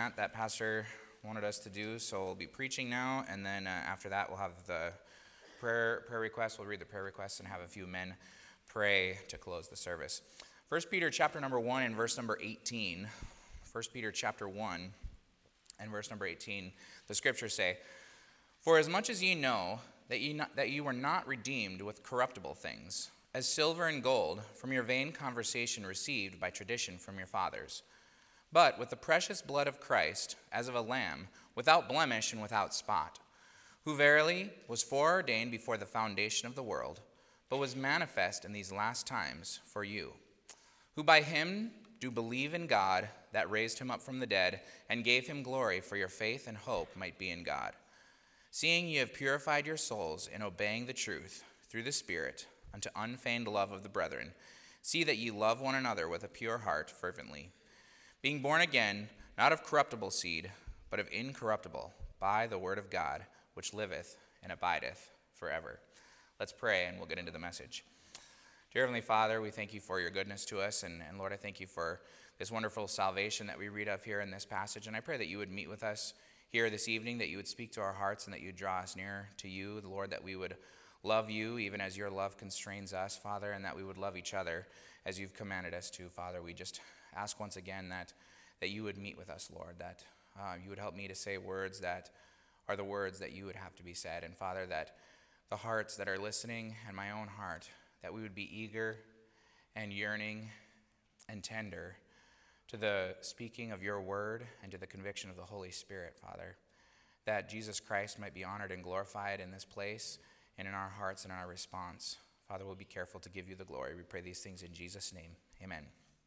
format that Pastor wanted us to do. So we'll be preaching now, and then after that we'll have the prayer requests. We'll read the prayer requests and have a few men pray to close the service. 1 Peter chapter number 1 and verse number 18. 1 Peter chapter 1 and verse number 18. The scriptures say, "For as much as ye know that ye were not redeemed with corruptible things, as silver and gold, from your vain conversation received by tradition from your fathers, but with the precious blood of Christ, as of a lamb, without blemish and without spot, who verily was foreordained before the foundation of the world, but was manifest in these last times for you, who by him do believe in God, that raised him up from the dead, and gave him glory, for your faith and hope might be in God. Seeing ye have purified your souls in obeying the truth through the Spirit, unto unfeigned love of the brethren, see that ye love one another with a pure heart fervently, being born again, not of corruptible seed, but of incorruptible, by the word of God, which liveth and abideth forever." Let's pray, and we'll get into the message. Dear Heavenly Father, we thank you for your goodness to us, and Lord, I thank you for this wonderful salvation that we read of here in this passage, and I pray that you would meet with us here this evening, that you would speak to our hearts, and that you would draw us near to you, the Lord, that we would love you even as your love constrains us, Father, and that we would love each other as you've commanded us to, Father. We just ask once again that you would meet with us, Lord, that you would help me to say words that are the words that you would have to be said, and Father, that the hearts that are listening and my own heart, that we would be eager and yearning and tender to the speaking of your word and to the conviction of the Holy Spirit, Father, that Jesus Christ might be honored and glorified in this place and in our hearts and in our response. Father, we'll be careful to give you the glory. We pray these things in Jesus' name. Amen.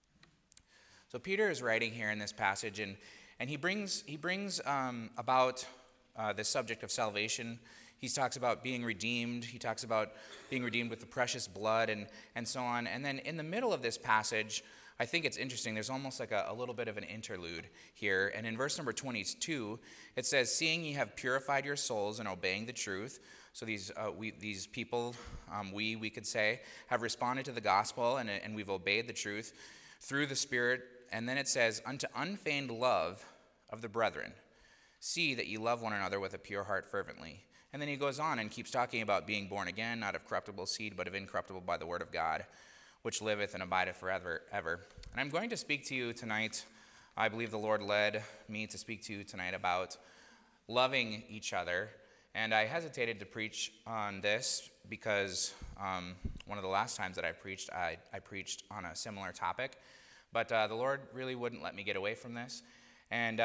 So Peter is writing here in this passage, and he brings about this subject of salvation. He talks about being redeemed. He talks about being redeemed with the precious blood and so on. And then in the middle of this passage, I think it's interesting. There's almost like a little bit of an interlude here. And in verse number 22, it says, "Seeing ye have purified your souls in obeying the truth." So these people, we could say, have responded to the gospel, and we've obeyed the truth through the Spirit. And then it says, "Unto unfeigned love of the brethren, see that ye love one another with a pure heart fervently." And then he goes on and keeps talking about being born again, not of corruptible seed, but of incorruptible, by the word of God, which liveth and abideth forever. And I'm going to speak to you tonight. I believe the Lord led me to speak to you tonight about loving each other. And I hesitated to preach on this because one of the last times that I preached on a similar topic. But the Lord really wouldn't let me get away from this. And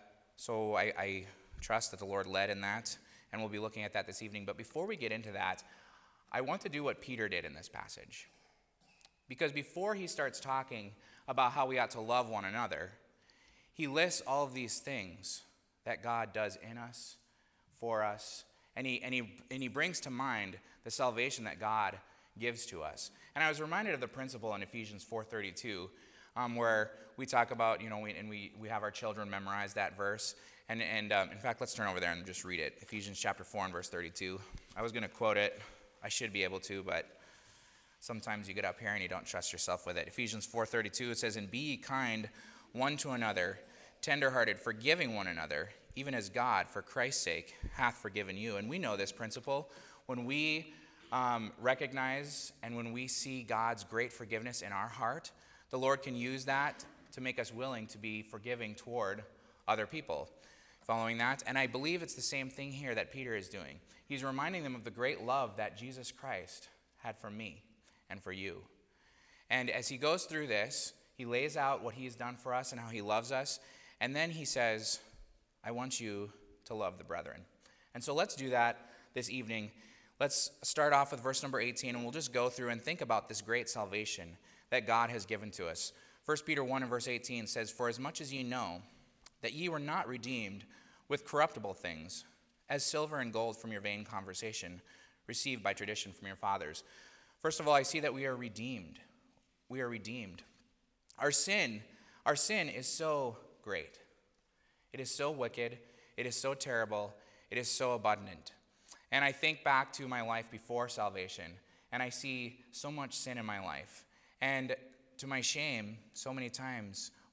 so I trust that the Lord led in that, and we'll be looking at that this evening. But before we get into that, I want to do what Peter did in this passage. Because before he starts talking about how we ought to love one another, he lists all of these things that God does in us, for us, and he brings to mind the salvation that God gives to us. And I was reminded of the principle in Ephesians 4:32, where we talk about, we have our children memorize that verse. And in fact, let's turn over there and just read it. Ephesians chapter 4 and verse 32. I was going to quote it. I should be able to, but sometimes you get up here and you don't trust yourself with it. Ephesians 4:32, it says, "And be ye kind one to another, tenderhearted, forgiving one another, even as God, for Christ's sake, hath forgiven you." And we know this principle. When we recognize and when we see God's great forgiveness in our heart, the Lord can use that to make us willing to be forgiving toward other people. Following that, and I believe it's the same thing here that Peter is doing. He's reminding them of the great love that Jesus Christ had for me and for you. And as he goes through this, he lays out what he's done for us and how he loves us. And then he says, "I want you to love the brethren." And so let's do that this evening. Let's start off with verse number 18, and we'll just go through and think about this great salvation that God has given to us. 1 Peter 1 and verse 18 says, "For as much as ye know that ye were not redeemed with corruptible things, as silver and gold from your vain conversation, received by tradition from your fathers." First of all, I see that we are redeemed. We are redeemed. Our sin is so great. It is so wicked. It is so terrible. It is so abundant. And I think back to my life before salvation, and I see so much sin in my life. And to my shame, so many times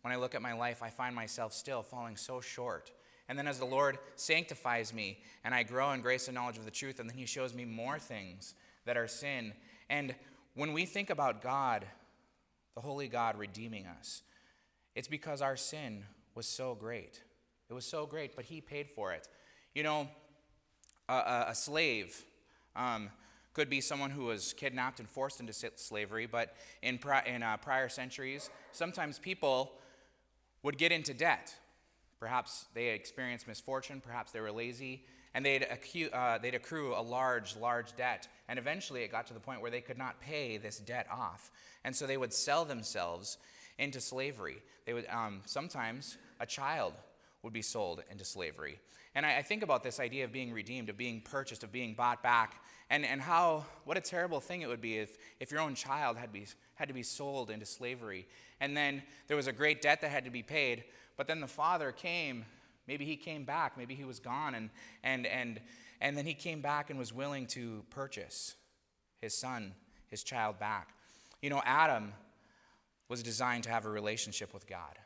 when I look at my life, I find myself still falling so short. And then as the Lord sanctifies me and I grow in grace and knowledge of the truth, and then he shows me more things that are sin. And when we think about God, the holy God redeeming us, it's because our sin was so great. It was so great, but he paid for it. You know, a slave could be someone who was kidnapped and forced into slavery, but in prior centuries, sometimes people would get into debt. Perhaps they experienced misfortune, perhaps they were lazy, and they'd accrue a large debt. And eventually it got to the point where they could not pay this debt off. And so they would sell themselves into slavery. They would sometimes a child would be sold into slavery. And I think about this idea of being redeemed, of being purchased, of being bought back, and what a terrible thing it would be if your own child had to be sold into slavery. And then there was a great debt that had to be paid, but then the father came, maybe he came back, maybe he was gone, and then he came back and was willing to purchase his son, his child back. You know, Adam was designed to have a relationship with God.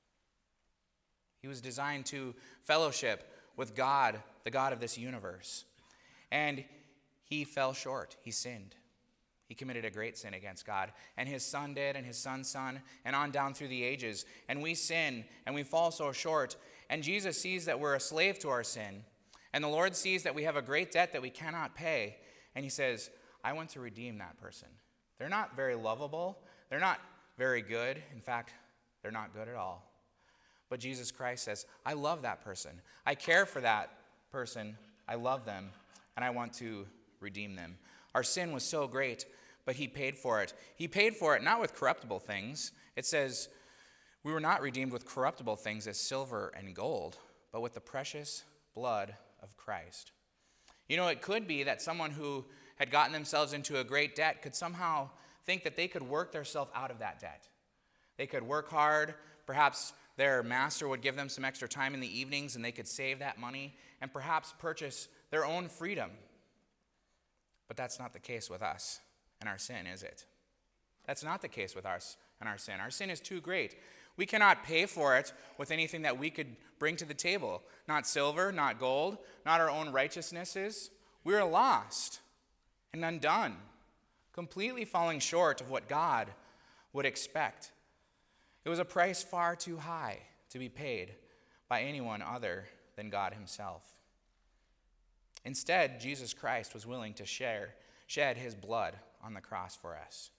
He was designed to fellowship with God, the God of this universe. And he fell short. He sinned. He committed a great sin against God. And his son did, and his son's son, and on down through the ages. And we sin, and we fall so short. And Jesus sees that we're a slave to our sin. And the Lord sees that we have a great debt that we cannot pay. And he says, I want to redeem that person. They're not very lovable. They're not very good. In fact, they're not good at all. But Jesus Christ says, I love that person. I care for that person. I love them, and I want to redeem them. Our sin was so great, but he paid for it. He paid for it not with corruptible things. It says, we were not redeemed with corruptible things as silver and gold, but with the precious blood of Christ. You know, it could be that someone who had gotten themselves into a great debt could somehow think that they could work themselves out of that debt. They could work hard. Perhaps their master would give them some extra time in the evenings and they could save that money and perhaps purchase their own freedom. But that's not the case with us and our sin, is it? That's not the case with us and our sin. Our sin is too great. We cannot pay for it with anything that we could bring to the table. Not silver, not gold, not our own righteousnesses. We are lost and undone, completely falling short of what God would expect. It was a price far too high to be paid by anyone other than God himself. Instead, Jesus Christ was willing to shed his blood on the cross for us.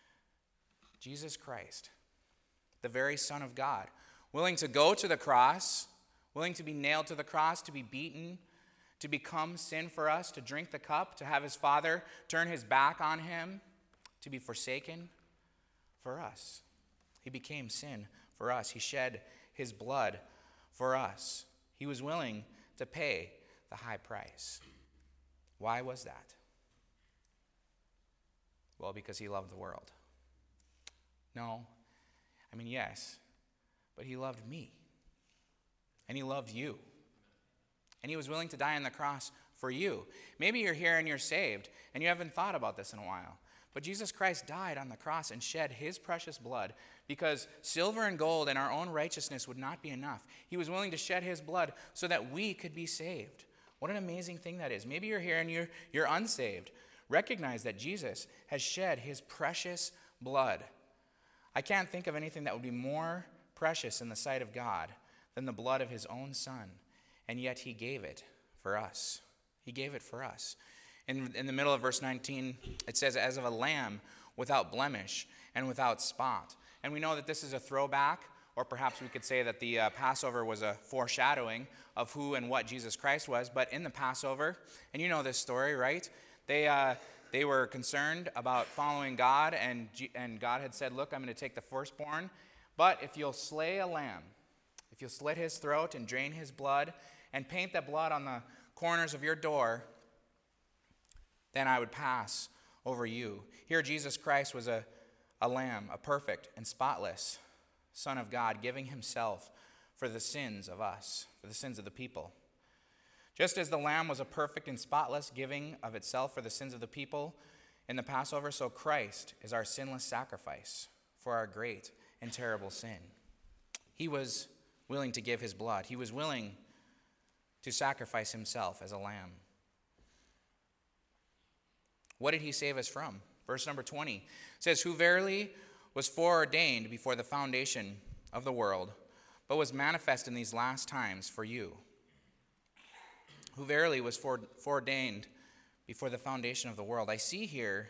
Jesus Christ, the very Son of God, willing to go to the cross, willing to be nailed to the cross, to be beaten, to become sin for us, to drink the cup, to have his Father turn his back on him, to be forsaken for us. He became sin for us. He shed his blood for us. He was willing to pay the high price. Why was that? Well, because he loved the world. No, I mean, yes, but he loved me. And he loved you. And he was willing to die on the cross for you. Maybe you're here and you're saved, and you haven't thought about this in a while. But Jesus Christ died on the cross and shed his precious blood because silver and gold and our own righteousness would not be enough. He was willing to shed his blood so that we could be saved. What an amazing thing that is. Maybe you're here and you're unsaved. Recognize that Jesus has shed his precious blood. I can't think of anything that would be more precious in the sight of God than the blood of his own Son. And yet he gave it for us. He gave it for us. In the middle of verse 19, it says, as of a lamb without blemish and without spot. And we know that this is a throwback, or perhaps we could say that the Passover was a foreshadowing of who and what Jesus Christ was. But in the Passover, and you know this story, right? They were concerned about following God, and God had said, look, I'm going to take the firstborn, but if you'll slay a lamb, if you'll slit his throat and drain his blood and paint that blood on the corners of your door, then I would pass over you. Here Jesus Christ was a lamb, a perfect and spotless Son of God, giving himself for the sins of us, for the sins of the people. Just as the lamb was a perfect and spotless giving of itself for the sins of the people in the Passover, so Christ is our sinless sacrifice for our great and terrible sin. He was willing to give his blood. He was willing to sacrifice himself as a lamb. What did he save us from? Verse number 20 says, who verily was foreordained before the foundation of the world, but was manifest in these last times for you. Who verily was foreordained before the foundation of the world. I see here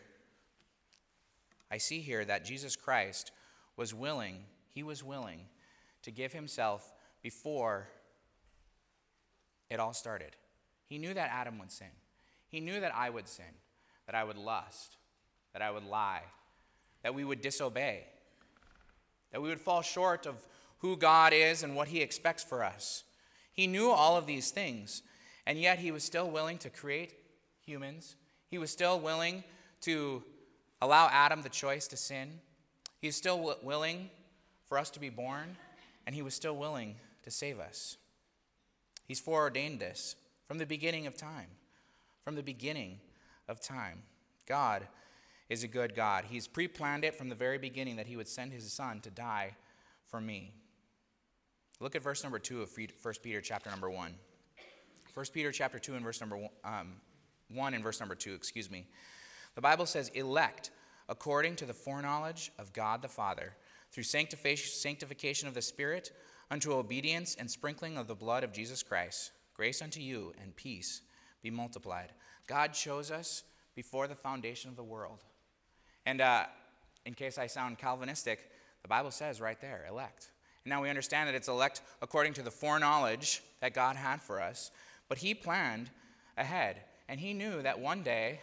that Jesus Christ was willing to give himself before it all started. He knew that Adam would sin. He knew that I would sin, that I would lust, that I would lie, that we would disobey, that we would fall short of who God is and what he expects for us. He knew all of these things, and yet he was still willing to create humans. He was still willing to allow Adam the choice to sin. He's still willing for us to be born, and he was still willing to save us. He's foreordained this from the beginning of time. From the beginning of time. God is a good God. He's pre-planned it from the very beginning that he would send his son to die for me. Look at verse number 2 of 1 Peter chapter number 1. 1 Peter chapter 2 and verse number 1 and verse number 2, excuse me. The Bible says, elect according to the foreknowledge of God the Father, through sanctification of the Spirit, unto obedience and sprinkling of the blood of Jesus Christ. Grace unto you and peace be multiplied. God chose us before the foundation of the world. And in case I sound Calvinistic, the Bible says right there, elect. And now we understand that it's elect according to the foreknowledge that God had for us. But he planned ahead. And he knew that one day,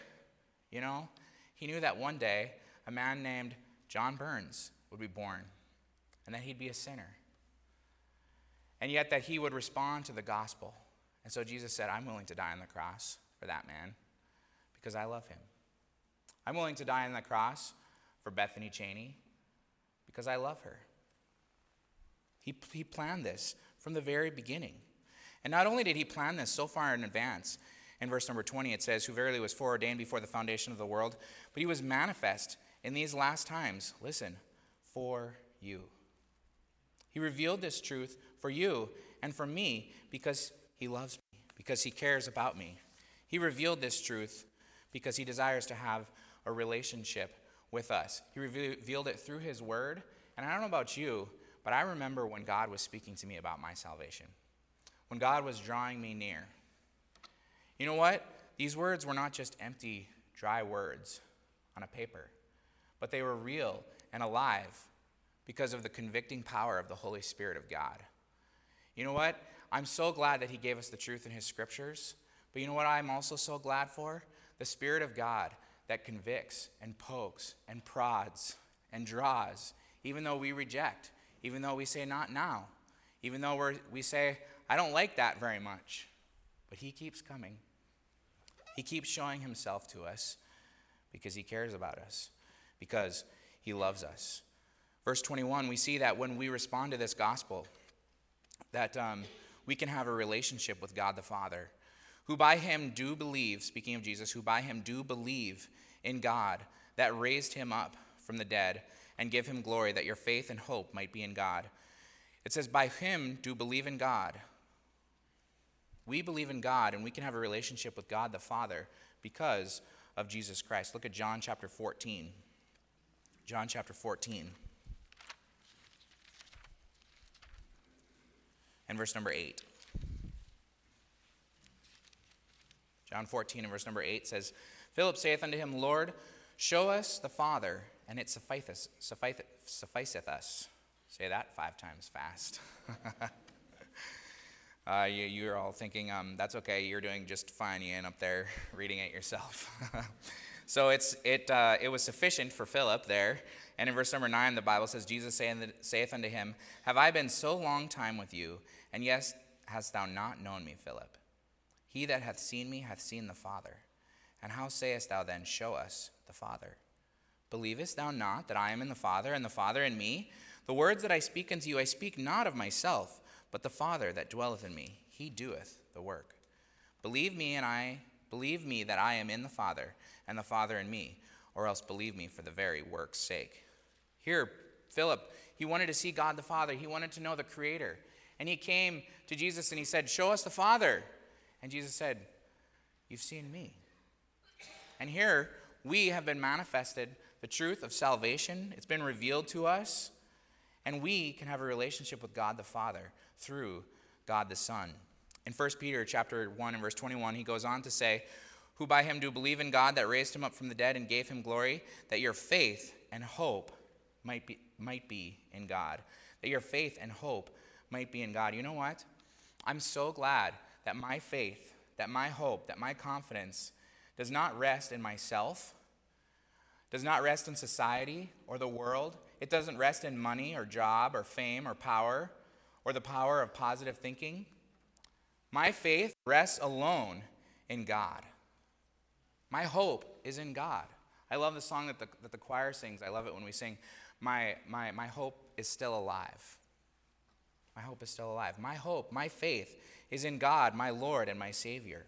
a man named John Burns would be born. And that he'd be a sinner. And yet that he would respond to the gospel. And so Jesus said, I'm willing to die on the cross for that man because I love him. I'm willing to die on the cross for Bethany Cheney because I love her. He planned this from the very beginning. And not only did he plan this so far in advance, in verse number 20 it says, who verily was foreordained before the foundation of the world, but he was manifest in these last times, listen, for you. He revealed this truth for you and for me because he loves me, because he cares about me. He revealed this truth because he desires to have a relationship with us. He revealed it through his word. And I don't know about you, but I remember when God was speaking to me about my salvation, when God was drawing me near. You know what? These words were not just empty, dry words on a paper, but they were real and alive because of the convicting power of the Holy Spirit of God. You know what? I'm so glad that he gave us the truth in his scriptures, but you know what I'm also so glad for? The Spirit of God that convicts and pokes and prods and draws, even though we reject, even though we say not now, even though we say, I don't like that very much. But he keeps coming. He keeps showing himself to us because he cares about us, because he loves us. Verse 21, we see that when we respond to this gospel, that we can have a relationship with God the Father, who by him do believe, speaking of Jesus, who by him do believe in God that raised him up from the dead and give him glory, that your faith and hope might be in God. It says, by him do believe in God. We believe in God, and we can have a relationship with God the Father because of Jesus Christ. Look at John chapter 14. John chapter 14. And verse number 8. John 14 and verse number 8 says, Philip saith unto him, Lord, show us the Father, and it sufficeth us. Say that 5 times fast. You're all thinking, that's okay, you're doing just fine. You end up there reading it yourself. So it was sufficient for Philip there. And in verse number 9, the Bible says, Jesus saith unto him, Have I been so long time with you, and yet hast thou not known me, Philip? He that hath seen me hath seen the Father. And how sayest thou then, Show us the Father? Believest thou not that I am in the Father, and the Father in me? The words that I speak unto you, I speak not of myself, but the Father that dwelleth in me, he doeth the work. Believe me that I am in the Father, and the Father in me, or else believe me for the very work's sake. Here, Philip he wanted to see God the Father. He wanted to know the Creator. And he came to Jesus and he said, "Show us the Father." And Jesus said, "You've seen me." And here we have been manifested the truth of salvation. It's been revealed to us. And we can have a relationship with God the Father through God the Son. In 1 Peter chapter 1 and verse 21, he goes on to say, "Who by him do believe in God that raised him up from the dead and gave him glory, that your faith and hope might be in God." That your faith and hope might be in God. You know what? I'm so glad that my faith, that my hope, that my confidence does not rest in myself, does not rest in society or the world. It doesn't rest in money or job or fame or power or the power of positive thinking. My faith rests alone in God. My hope is in God. I love the song that the choir sings. I love it when we sing, my hope is still alive. My hope is still alive. My hope, my faith is in God, my Lord and my Savior.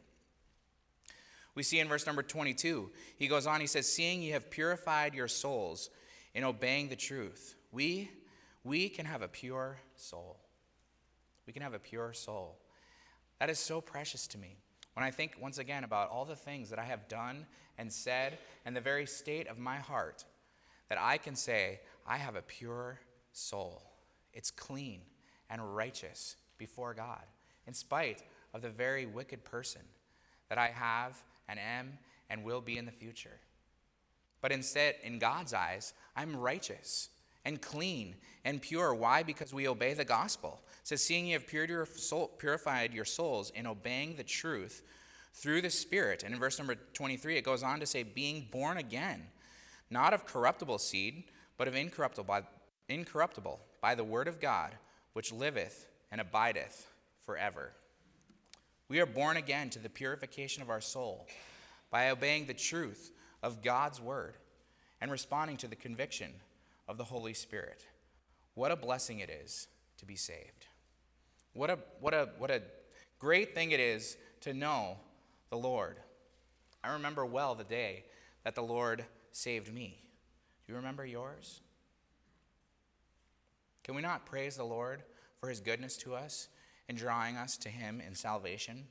We see in verse number 22, he goes on, he says, "Seeing ye have purified your souls in obeying the truth." We can have a pure soul. We can have a pure soul. That is so precious to me. When I think once again about all the things that I have done and said and the very state of my heart, that I can say, I have a pure soul. It's clean and righteous before God, in spite of the very wicked person that I have and am and will be in the future. But instead, in God's eyes, I'm righteous and clean and pure. Why? Because we obey the gospel. It says, "Seeing ye have purified your souls in obeying the truth through the Spirit." And in verse number 23, it goes on to say, "Being born again, not of corruptible seed, but of incorruptible by the word of God, which liveth and abideth forever." We are born again to the purification of our soul by obeying the truth of God's word and responding to the conviction of the Holy Spirit. What a blessing it is to be saved. What a great thing it is to know the Lord. I remember well the day that the Lord saved me. Do you remember yours? Can we not praise the Lord for his goodness to us and drawing us to him in salvation?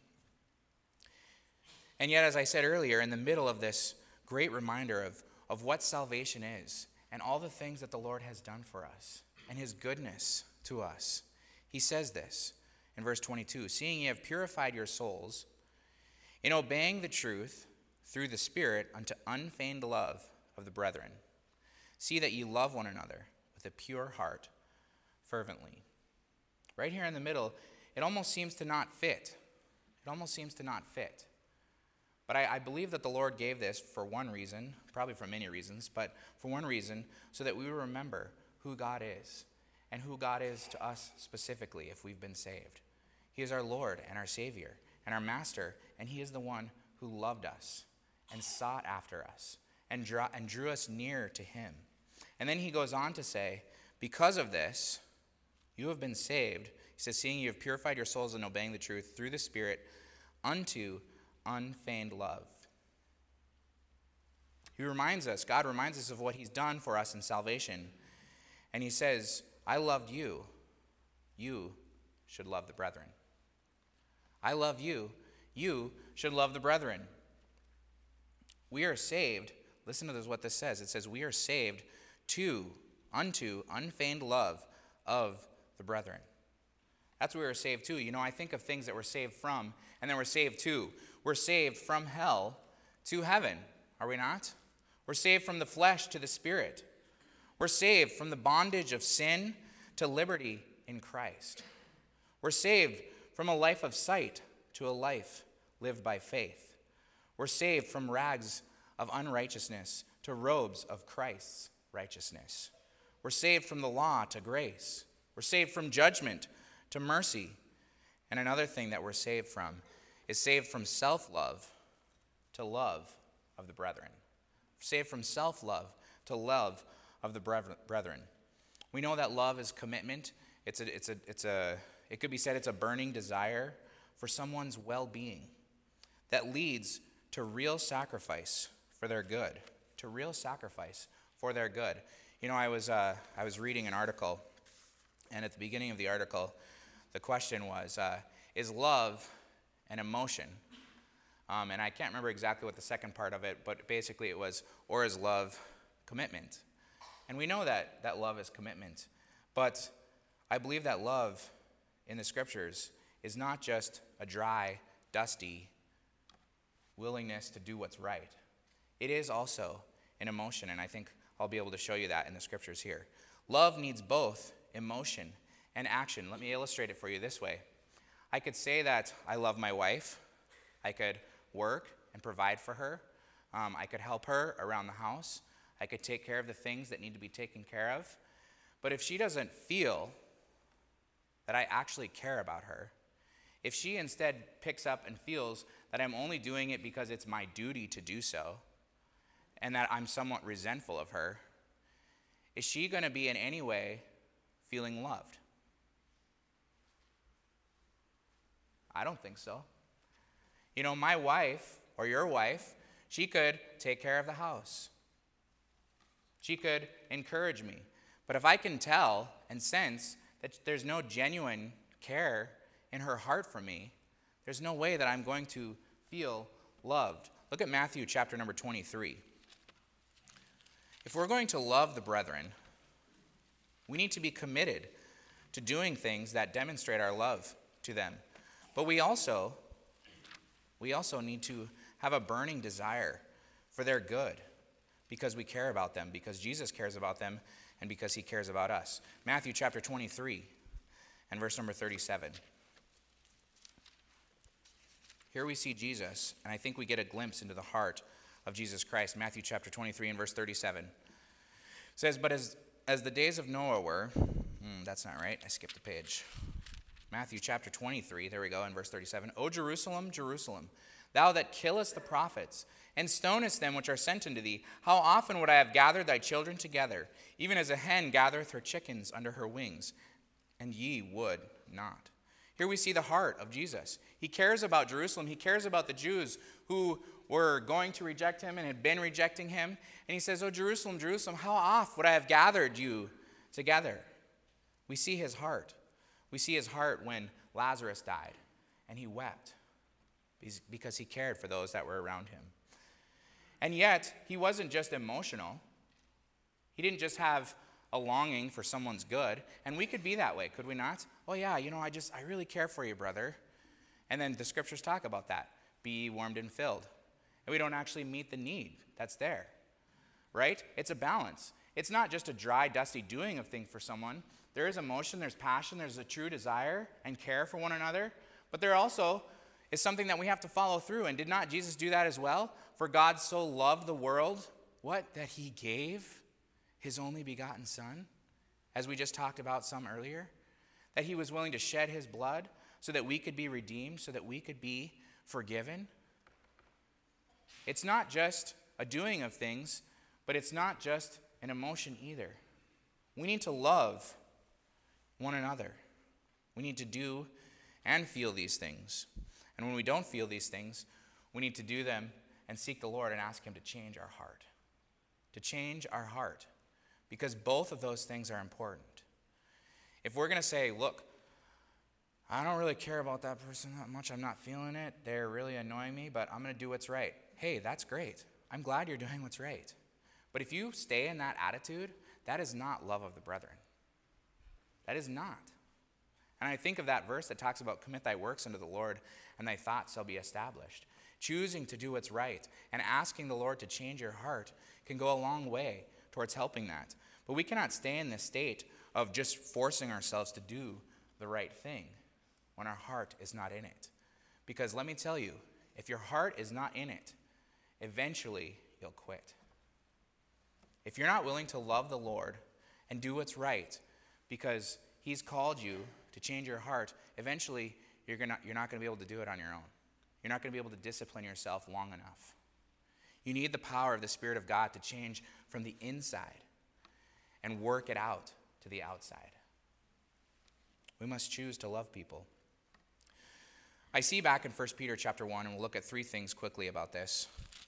And yet, as I said earlier, in the middle of this great reminder of what salvation is and all the things that the Lord has done for us and his goodness to us, he says this in verse 22, "Seeing ye have purified your souls in obeying the truth through the Spirit unto unfeigned love of the brethren, see that ye love one another with a pure heart fervently." Right here in the middle, it almost seems to not fit. It almost seems to not fit. But I believe that the Lord gave this for one reason, probably for many reasons, but for one reason, so that we will remember who God is and who God is to us specifically if we've been saved. He is our Lord and our Savior and our Master, and he is the one who loved us and sought after us and drew us near to him. And then he goes on to say, because of this, you have been saved. He says, "Seeing you have purified your souls in obeying the truth through the Spirit unto unfeigned love." God reminds us of what he's done for us in salvation. And he says, "I loved you. You should love the brethren." I love you. You should love the brethren. We are saved. Listen to what this says. It says, we are saved unto unfeigned love of the brethren. That's what we were saved to. You know, I think of things that we're saved from, and then we're saved to. We're saved from hell to heaven, are we not? We're saved from the flesh to the Spirit. We're saved from the bondage of sin to liberty in Christ. We're saved from a life of sight to a life lived by faith. We're saved from rags of unrighteousness to robes of Christ's righteousness. We're saved from the law to grace. We're saved from judgment to mercy. And another thing that we're saved from is saved from self-love to love of the brethren. Saved from self-love to love of the brethren. We know that love is commitment. It could be said it's a burning desire for someone's well-being that leads to real sacrifice for their good. To real sacrifice for their good. You know, I was reading an article And at the beginning of the article, the question was, is love an emotion? And I can't remember exactly what the second part of it, but basically it was, or is love commitment? And we know that love is commitment. But I believe that love in the scriptures is not just a dry, dusty willingness to do what's right. It is also an emotion, and I think I'll be able to show you that in the scriptures here. Love needs both emotion and action. Let me illustrate it for you this way. I could say that I love my wife. I could work and provide for her. I could help her around the house. I could take care of the things that need to be taken care of. But if she doesn't feel that I actually care about her, if she instead picks up and feels that I'm only doing it because it's my duty to do so, and that I'm somewhat resentful of her, is she going to be in any way feeling loved? I don't think so. You know, my wife, or your wife, she could take care of the house. She could encourage me. But if I can tell and sense that there's no genuine care in her heart for me, there's no way that I'm going to feel loved. Look at Matthew chapter number 23. If we're going to love the brethren, we need to be committed to doing things that demonstrate our love to them. But we also need to have a burning desire for their good because we care about them, because Jesus cares about them, and because he cares about us. Matthew chapter 23 and verse number 37. Here we see Jesus, and I think we get a glimpse into the heart of Jesus Christ. Matthew chapter 23 and verse 37. It says, but as the days of Noah were, that's not right, I skipped a page. Matthew chapter 23, there we go, in verse 37. O Jerusalem, Jerusalem, thou that killest the prophets, and stonest them which are sent unto thee, how often would I have gathered thy children together, even as a hen gathereth her chickens under her wings, and ye would not. Here we see the heart of Jesus. He cares about Jerusalem. He cares about the Jews who were going to reject him and had been rejecting him. And he says, O Jerusalem, Jerusalem, how oft would I have gathered you together? We see his heart. We see his heart when Lazarus died, and he wept because he cared for those that were around him. And yet, he wasn't just emotional. He didn't just have a longing for someone's good. And we could be that way, could we not? Oh yeah, you know, I really care for you, brother. And then the scriptures talk about that. Be ye warmed and filled. And we don't actually meet the need that's there, right? It's a balance. It's not just a dry, dusty doing of things for someone. There is emotion, there's passion, there's a true desire and care for one another. But there also is something that we have to follow through. And did not Jesus do that as well? For God so loved the world, what? That he gave his only begotten Son, as we just talked about some earlier. That he was willing to shed his blood so that we could be redeemed, so that we could be forgiven. It's not just a doing of things, but it's not just an emotion either. We need to love one another. We need to do and feel these things. And when we don't feel these things, we need to do them and seek the Lord and ask him to change our heart. To change our heart. Because both of those things are important. If we're going to say, look, I don't really care about that person that much. I'm not feeling it. They're really annoying me, but I'm going to do what's right. Hey, that's great. I'm glad you're doing what's right. But if you stay in that attitude, that is not love of the brethren. That is not. And I think of that verse that talks about commit thy works unto the Lord, and thy thoughts shall be established. Choosing to do what's right and asking the Lord to change your heart can go a long way towards helping that. But we cannot stay in this state of just forcing ourselves to do the right thing when our heart is not in it. Because let me tell you, if your heart is not in it, eventually you'll quit. If you're not willing to love the Lord and do what's right because he's called you to change your heart, eventually you're not going to be able to do it on your own. You're not going to be able to discipline yourself long enough. You need the power of the Spirit of God to change from the inside and work it out to the outside. We must choose to love people. I see back in 1 Peter chapter 1, and we'll look at three things quickly about this,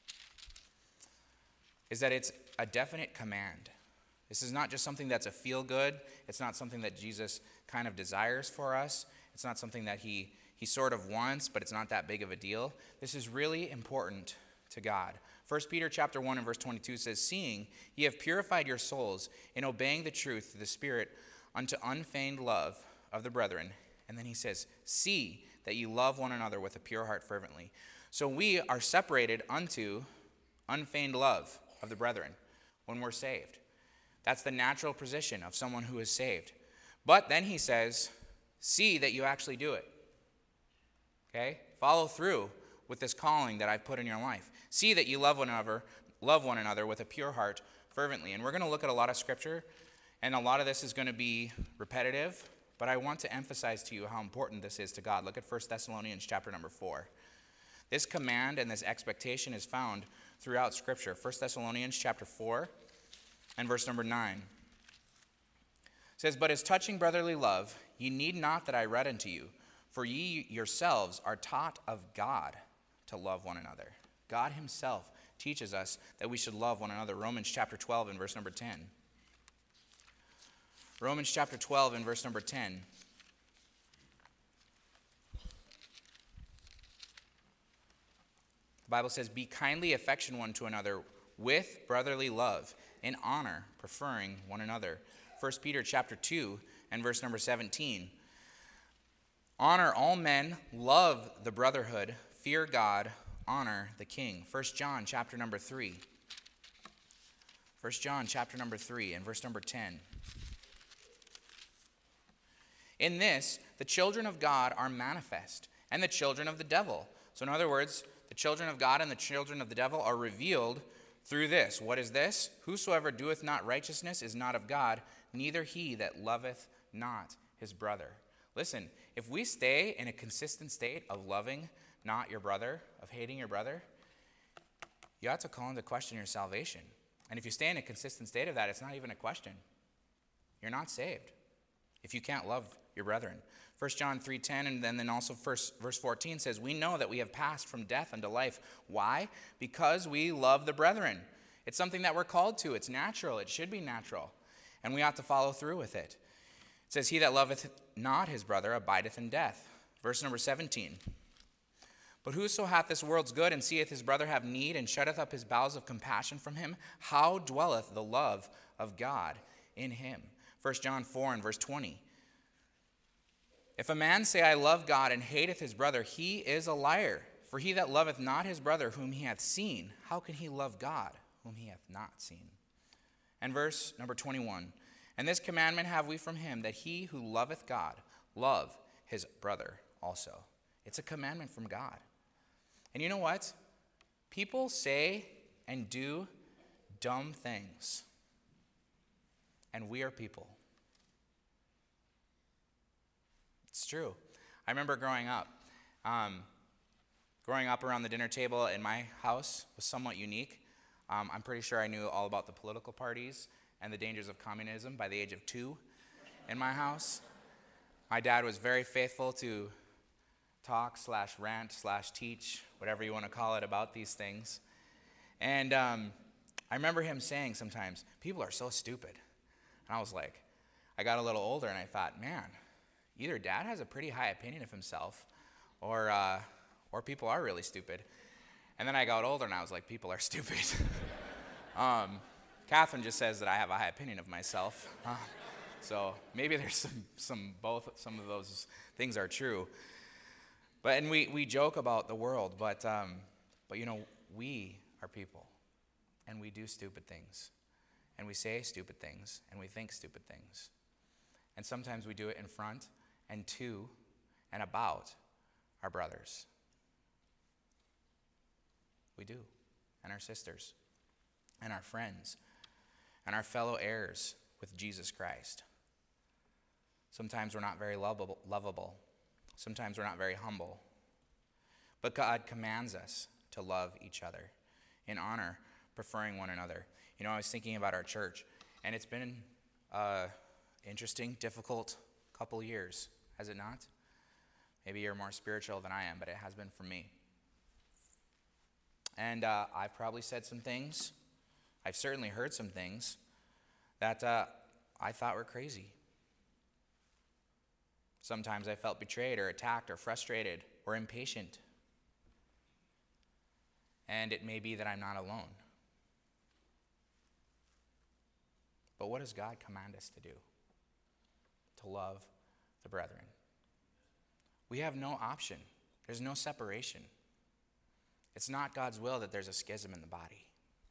is that it's a definite command. This is not just something that's a feel-good. It's not something that Jesus kind of desires for us. It's not something that he sort of wants, but it's not that big of a deal. This is really important to God. 1 Peter chapter 1 and verse 22 says, "Seeing ye have purified your souls in obeying the truth through the Spirit unto unfeigned love of the brethren." And then he says, "See that you love one another with a pure heart fervently." So we are separated unto unfeigned love of the brethren when we're saved. That's the natural position of someone who is saved. But then he says, see that you actually do it. Okay? Follow through with this calling that I've put in your life. See that you love one another with a pure heart fervently. And we're going to look at a lot of scripture, and a lot of this is going to be repetitive, but I want to emphasize to you how important this is to God. Look at 1 Thessalonians chapter number 4. This command and this expectation is found throughout scripture. 1 Thessalonians chapter 4 and verse number 9. It says, "But as touching brotherly love, ye need not that I write unto you, for ye yourselves are taught of God to love one another." God himself teaches us that we should love one another. Romans chapter 12 and verse number 10. Romans chapter 12 and verse number 10. The Bible says, "Be kindly affection one to another with brotherly love, in honor, preferring one another." 1 Peter chapter 2 and verse number 17. "Honor all men, love the brotherhood, fear God, honor the king." 1 John chapter number 3. 1 John chapter number 3 and verse number 10. "In this, the children of God are manifest, and the children of the devil." So in other words, the children of God and the children of the devil are revealed through this. What is this? "Whosoever doeth not righteousness is not of God, neither he that loveth not his brother." Listen, if we stay in a consistent state of loving not your brother, of hating your brother, you have to call into question your salvation. And if you stay in a consistent state of that, it's not even a question. You're not saved if you can't love your brethren. 1 John 3:10 and then also verse 14 says, "We know that we have passed from death unto life." Why? Because we love the brethren. It's something that we're called to. It's natural. It should be natural. And we ought to follow through with it. It says, "He that loveth not his brother abideth in death." Verse number 17. "But whoso hath this world's good and seeth his brother have need and shutteth up his bowels of compassion from him, how dwelleth the love of God in him?" 1 John 4 and verse 20. "If a man say, I love God, and hateth his brother, he is a liar. For he that loveth not his brother whom he hath seen, how can he love God whom he hath not seen?" And verse number 21. "And this commandment have we from him, that he who loveth God love his brother also." It's a commandment from God. And you know what? People say and do dumb things. And we are people. It's true. I remember growing up. Growing up around the dinner table in my house was somewhat unique. I'm pretty sure I knew all about the political parties and the dangers of communism by the age of 2 in my house. My dad was very faithful to talk / rant / teach, whatever you want to call it, about these things. And I remember him saying sometimes, "People are so stupid." And I was like, I got a little older and I thought, man, either dad has a pretty high opinion of himself or people are really stupid. And then I got older and I was like, people are stupid. Catherine just says that I have a high opinion of myself. So maybe there's some of those things are true. And we joke about the world, but you know, we are people, and we do stupid things, and we say stupid things, and we think stupid things. And sometimes we do it in front and to and about our brothers. We do, and our sisters, and our friends, and our fellow heirs with Jesus Christ. Sometimes we're not very lovable. Sometimes we're not very humble. But God commands us to love each other in honor, preferring one another. You know, I was thinking about our church, and it's been interesting, difficult couple years, has it not? Maybe you're more spiritual than I am, but it has been for me. And I've probably said some things, I've certainly heard some things that I thought were crazy. Sometimes I felt betrayed or attacked or frustrated or impatient. And it may be that I'm not alone. But what does God command us to do? To love the brethren. We have no option. There's no separation. It's not God's will that there's a schism in the body.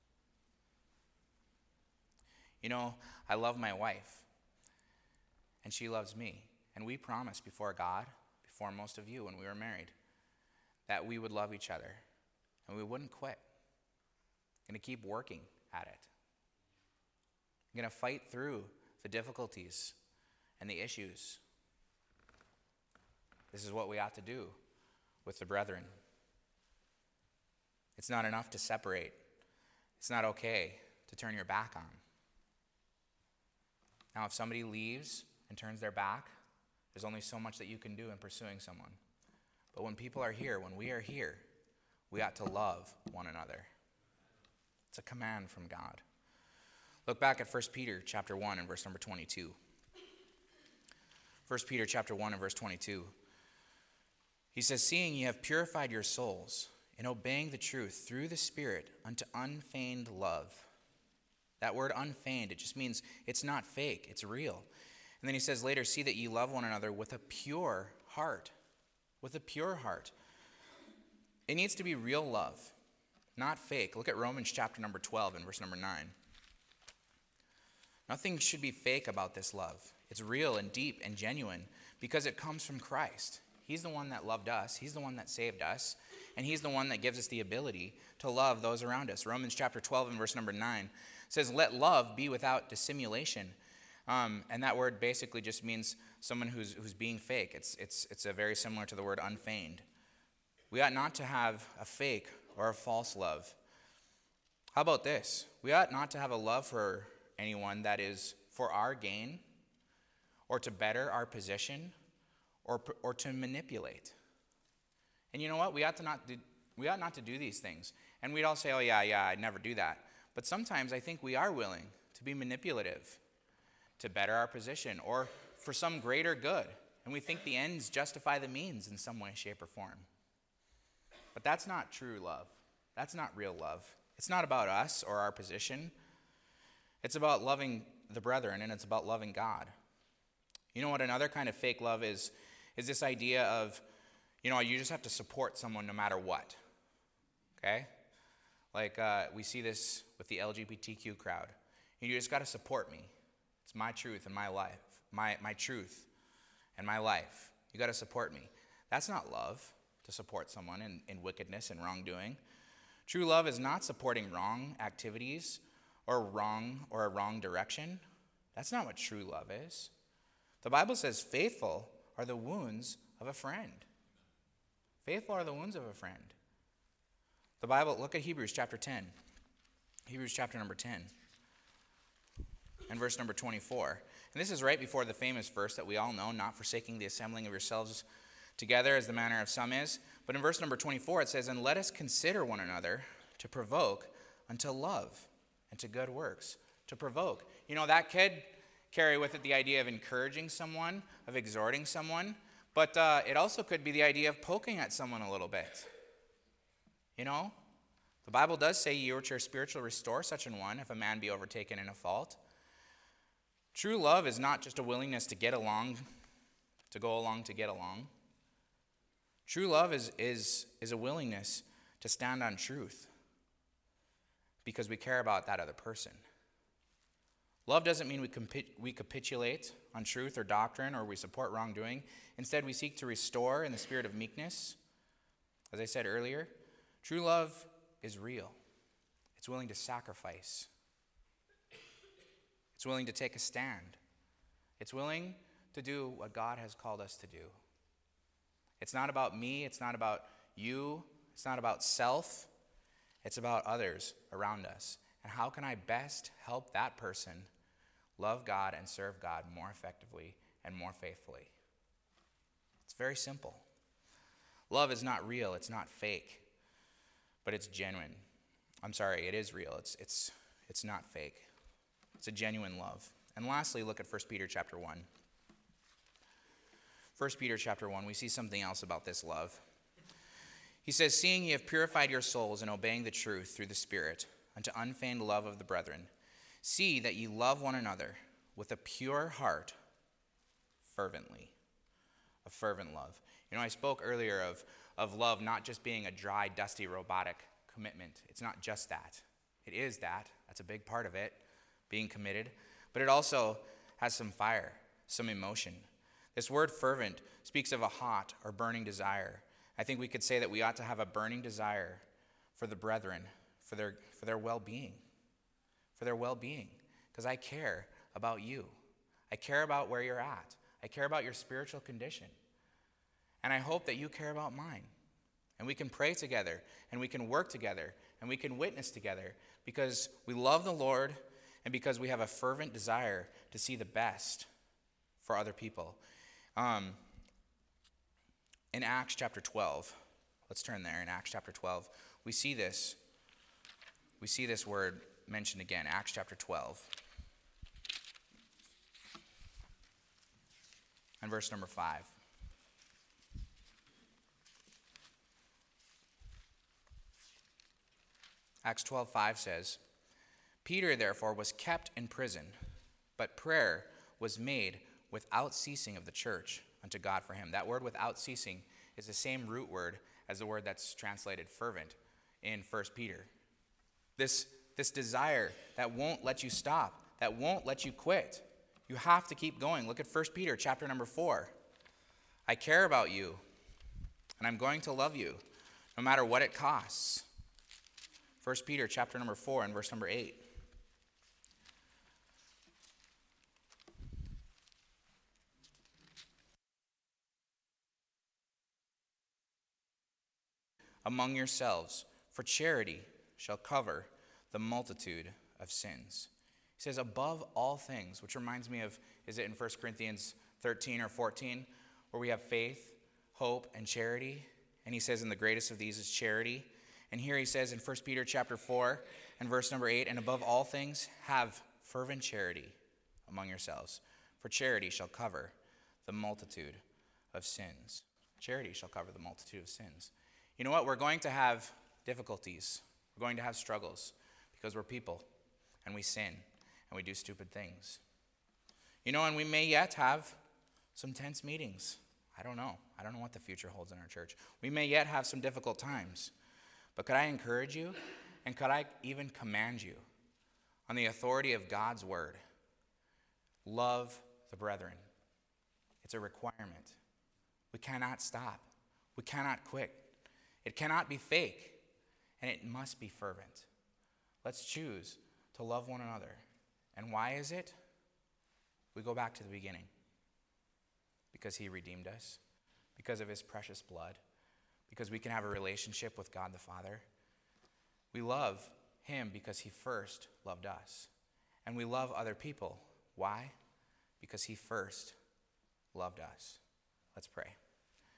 You know, I love my wife, and she loves me. And we promised before God, before most of you when we were married, that we would love each other, and we wouldn't quit. Going to keep working at it. I'm going to fight through the difficulties and the issues. This is what we ought to do with the brethren. It's not enough to separate. It's not okay to turn your back on. Now, if somebody leaves and turns their back, there's only so much that you can do in pursuing someone. But when people are here, when we are here, we ought to love one another. It's a command from God. Look back at 1 Peter chapter 1 and verse number 22. 1 Peter chapter 1 and verse 22. He says, "Seeing ye have purified your souls in obeying the truth through the Spirit unto unfeigned love." That word unfeigned, it just means it's not fake, it's real. And then he says later, "See that ye love one another with a pure heart." With a pure heart. It needs to be real love, not fake. Look at Romans chapter number 12 and verse number 9. Nothing should be fake about this love. It's real and deep and genuine because it comes from Christ. He's the one that loved us. He's the one that saved us. And he's the one that gives us the ability to love those around us. Romans chapter 12 and verse number 9 says, "Let love be without dissimulation." And that word basically just means someone who's being fake. It's a very similar to the word unfeigned. We ought not to have a fake or a false love. How about this? We ought not to have a love for anyone that is for our gain or to better our position or to manipulate. And you know what? We ought not to do these things. And we'd all say, "Oh, yeah, I'd never do that." But sometimes I think we are willing to be manipulative to better our position or for some greater good. And we think the ends justify the means in some way, shape, or form. But that's not true love. That's not real love. It's not about us or our position. It's about loving the brethren, and it's about loving God. You know what another kind of fake love is this idea of, you just have to support someone no matter what. Okay? Like we see this with the LGBTQ crowd. You just got to support me. It's my truth and my life. My truth and my life. You got to support me. That's not love, to support someone in wickedness and wrongdoing. True love is not supporting wrong activities or a wrong direction. That's not what true love is. The Bible says faithful are the wounds of a friend. Faithful are the wounds of a friend. The Bible, look at Hebrews chapter 10. Hebrews chapter number 10 and verse number 24. And this is right before the famous verse that we all know, "Not forsaking the assembling of yourselves together as the manner of some is." But in verse number 24 it says, "And let us consider one another to provoke unto love and to good works." To provoke. That could carry with it the idea of encouraging someone, of exhorting someone, but it also could be the idea of poking at someone a little bit. The Bible does say, "Ye which are spiritual, restore such an one, if a man be overtaken in a fault." True love is not just a willingness to get along, to go along to get along. True love is a willingness to stand on truth because we care about that other person. Love doesn't mean we capitulate on truth or doctrine or we support wrongdoing. Instead, we seek to restore in the spirit of meekness. As I said earlier, true love is real. It's willing to sacrifice. It's willing to take a stand. It's willing to do what God has called us to do. It's not about me. It's not about you. It's not about self. It's about others around us. And how can I best help that person love God and serve God more effectively and more faithfully? It's very simple. Love is not real. It's not fake. But it's genuine. I'm sorry, it is real. It's not fake. It's a genuine love. And lastly, look at 1 Peter chapter 1. 1 Peter chapter 1, we see something else about this love. He says, seeing ye have purified your souls in obeying the truth through the Spirit, unto unfeigned love of the brethren, see that ye love one another with a pure heart, fervently. A fervent love. You know, I spoke earlier of love not just being a dry, dusty, robotic commitment. It's not just that. It is that. That's a big part of it, being committed. But it also has some fire, some emotion. This word fervent speaks of a hot or burning desire. I think we could say that we ought to have a burning desire for the brethren, for their well-being. For their well-being. Because I care about you. I care about where you're at. I care about your spiritual condition. And I hope that you care about mine. And we can pray together, and we can work together, and we can witness together because we love the Lord and because we have a fervent desire to see the best for other people. In Acts chapter 12, let's turn there. In Acts chapter 12, we see this word mentioned again, Acts chapter 12. And verse number 5. Acts 12:5 says, Peter therefore was kept in prison, but prayer was made without ceasing of the church unto God for him. That word without ceasing is the same root word as the word that's translated fervent in 1 Peter. This desire that won't let you stop, that won't let you quit. You have to keep going. Look at 1 Peter chapter number 4. I care about you, and I'm going to love you, no matter what it costs. 1 Peter chapter number 4 and verse number 8. Among yourselves, for charity shall cover the multitude of sins. He says, above all things, which reminds me of, is it in 1 Corinthians 13 or 14, where we have faith, hope, and charity? And he says, and the greatest of these is charity. And here he says in 1 Peter chapter 4 and verse number 8, and above all things, have fervent charity among yourselves, for charity shall cover the multitude of sins. Charity shall cover the multitude of sins. You know what? We're going to have difficulties. We're going to have struggles because we're people and we sin and we do stupid things. You know, and we may yet have some tense meetings. I don't know. I don't know what the future holds in our church. We may yet have some difficult times. But could I encourage you, and could I even command you, on the authority of God's word, love the brethren. It's a requirement. We cannot stop. We cannot quit. It cannot be fake, and it must be fervent. Let's choose to love one another. And why is it? We go back to the beginning. Because he redeemed us, because of his precious blood, because we can have a relationship with God the Father. We love him because he first loved us. And we love other people. Why? Because he first loved us. Let's pray.